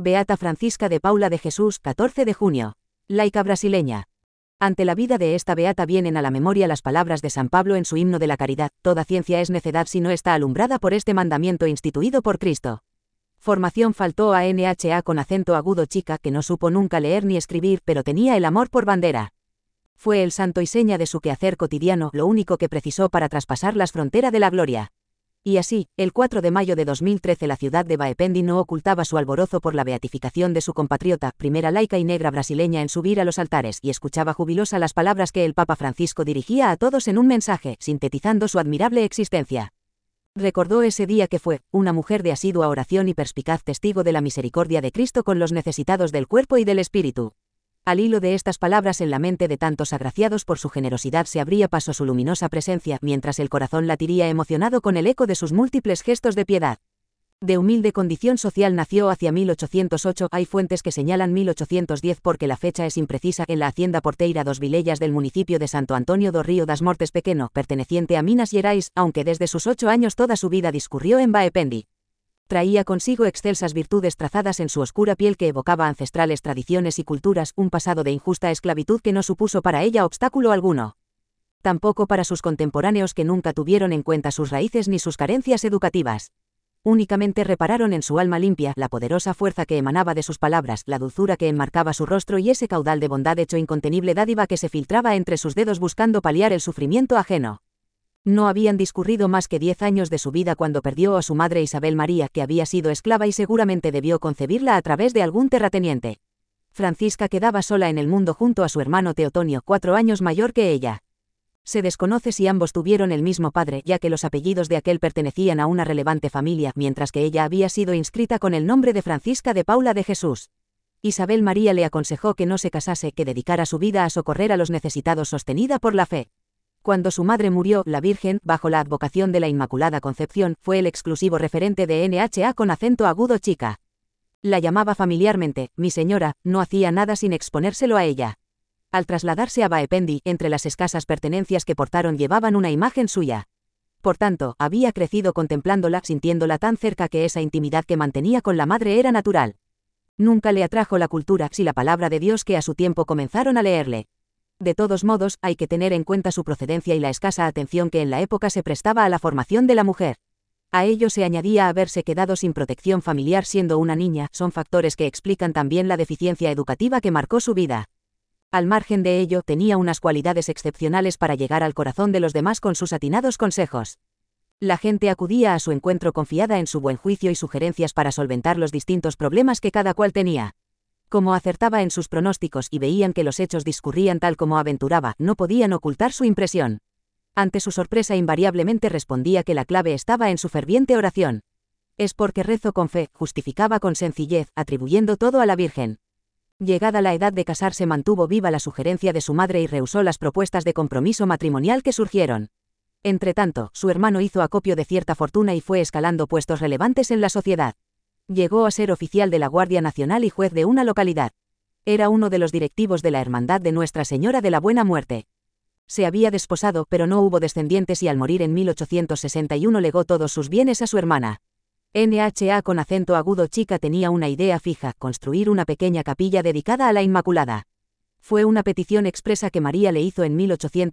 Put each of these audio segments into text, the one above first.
Beata Francisca de Paula de Jesús, 14 de junio. Laica brasileña. Ante la vida de esta beata vienen a la memoria las palabras de San Pablo en su himno de la caridad: toda ciencia es necedad si no está alumbrada por este mandamiento instituido por Cristo. Formación faltó a NHA con acento agudo chica que no supo nunca leer ni escribir, pero tenía el amor por bandera. Fue el santo y seña de su quehacer cotidiano, lo único que precisó para traspasar las fronteras de la gloria. Y así, el 4 de mayo de 2013 la ciudad de Baependi no ocultaba su alborozo por la beatificación de su compatriota, primera laica y negra brasileña en subir a los altares, y escuchaba jubilosa las palabras que el Papa Francisco dirigía a todos en un mensaje, sintetizando su admirable existencia. Recordó ese día que fue una mujer de asidua oración y perspicaz testigo de la misericordia de Cristo con los necesitados del cuerpo y del espíritu. Al hilo de estas palabras en la mente de tantos agraciados por su generosidad se abría paso su luminosa presencia, mientras el corazón latiría emocionado con el eco de sus múltiples gestos de piedad. De humilde condición social nació hacia 1808, hay fuentes que señalan 1810 porque la fecha es imprecisa, en la hacienda Porteira dos Vilellas del municipio de Santo Antonio do Rio das Mortes Pequeno, perteneciente a Minas Gerais, aunque desde sus 8 años toda su vida discurrió en Baependi. Traía consigo excelsas virtudes trazadas en su oscura piel que evocaba ancestrales tradiciones y culturas, un pasado de injusta esclavitud que no supuso para ella obstáculo alguno. Tampoco para sus contemporáneos, que nunca tuvieron en cuenta sus raíces ni sus carencias educativas. Únicamente repararon en su alma limpia, la poderosa fuerza que emanaba de sus palabras, la dulzura que enmarcaba su rostro y ese caudal de bondad hecho incontenible dádiva que se filtraba entre sus dedos buscando paliar el sufrimiento ajeno. No habían discurrido más que 10 años de su vida cuando perdió a su madre Isabel María, que había sido esclava y seguramente debió concebirla a través de algún terrateniente. Francisca quedaba sola en el mundo junto a su hermano Teotonio, 4 años mayor que ella. Se desconoce si ambos tuvieron el mismo padre, ya que los apellidos de aquel pertenecían a una relevante familia, mientras que ella había sido inscrita con el nombre de Francisca de Paula de Jesús. Isabel María le aconsejó que no se casase, que dedicara su vida a socorrer a los necesitados sostenida por la fe. Cuando su madre murió, la Virgen, bajo la advocación de la Inmaculada Concepción, fue el exclusivo referente de NHA con acento agudo chica. La llamaba familiarmente mi señora, no hacía nada sin exponérselo a ella. Al trasladarse a Baependi, entre las escasas pertenencias que portaron llevaban una imagen suya. Por tanto, había crecido contemplándola, sintiéndola tan cerca que esa intimidad que mantenía con la madre era natural. Nunca le atrajo la cultura, si la palabra de Dios que a su tiempo comenzaron a leerle. De todos modos, hay que tener en cuenta su procedencia y la escasa atención que en la época se prestaba a la formación de la mujer. A ello se añadía haberse quedado sin protección familiar siendo una niña, son factores que explican también la deficiencia educativa que marcó su vida. Al margen de ello, tenía unas cualidades excepcionales para llegar al corazón de los demás con sus atinados consejos. La gente acudía a su encuentro confiada en su buen juicio y sugerencias para solventar los distintos problemas que cada cual tenía. Como acertaba en sus pronósticos y veían que los hechos discurrían tal como aventuraba, no podían ocultar su impresión. Ante su sorpresa invariablemente respondía que la clave estaba en su ferviente oración. Es porque rezo con fe, justificaba con sencillez, atribuyendo todo a la Virgen. Llegada la edad de casarse mantuvo viva la sugerencia de su madre y rehusó las propuestas de compromiso matrimonial que surgieron. Entretanto, su hermano hizo acopio de cierta fortuna y fue escalando puestos relevantes en la sociedad. Llegó a ser oficial de la Guardia Nacional y juez de una localidad. Era uno de los directivos de la Hermandad de Nuestra Señora de la Buena Muerte. Se había desposado, pero no hubo descendientes y al morir en 1861 legó todos sus bienes a su hermana. NHA con acento agudo chica tenía una idea fija: construir una pequeña capilla dedicada a la Inmaculada. Fue una petición expresa que María le hizo en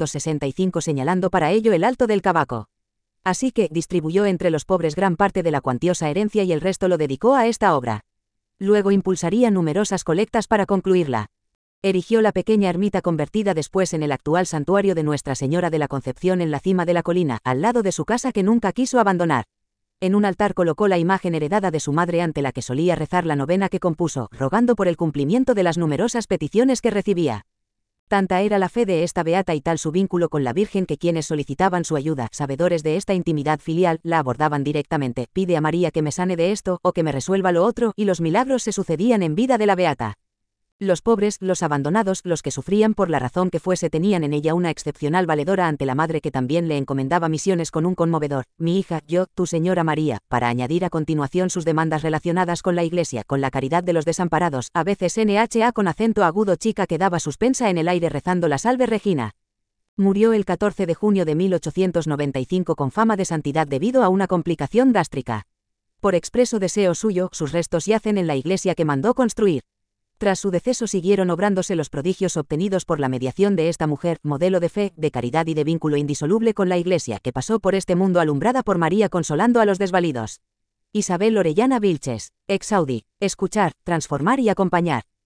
1865 señalando para ello el Alto del Cavaco. Así que distribuyó entre los pobres gran parte de la cuantiosa herencia y el resto lo dedicó a esta obra. Luego impulsaría numerosas colectas para concluirla. Erigió la pequeña ermita convertida después en el actual santuario de Nuestra Señora de la Concepción en la cima de la colina, al lado de su casa que nunca quiso abandonar. En un altar colocó la imagen heredada de su madre ante la que solía rezar la novena que compuso, rogando por el cumplimiento de las numerosas peticiones que recibía. Tanta era la fe de esta beata y tal su vínculo con la Virgen que quienes solicitaban su ayuda, sabedores de esta intimidad filial, la abordaban directamente: pide a María que me sane de esto, o que me resuelva lo otro, y los milagros se sucedían en vida de la beata. Los pobres, los abandonados, los que sufrían por la razón que fuese tenían en ella una excepcional valedora ante la madre que también le encomendaba misiones con un conmovedor: mi hija, yo, tu señora María, para añadir a continuación sus demandas relacionadas con la Iglesia, con la caridad de los desamparados. A veces NHA con acento agudo chica quedaba suspensa en el aire rezando la Salve Regina. Murió el 14 de junio de 1895 con fama de santidad debido a una complicación gástrica. Por expreso deseo suyo, sus restos yacen en la iglesia que mandó construir. Tras su deceso siguieron obrándose los prodigios obtenidos por la mediación de esta mujer, modelo de fe, de caridad y de vínculo indisoluble con la iglesia que pasó por este mundo alumbrada por María consolando a los desvalidos. Isabel Orellana Vilches, ex Audi, escuchar, transformar y acompañar.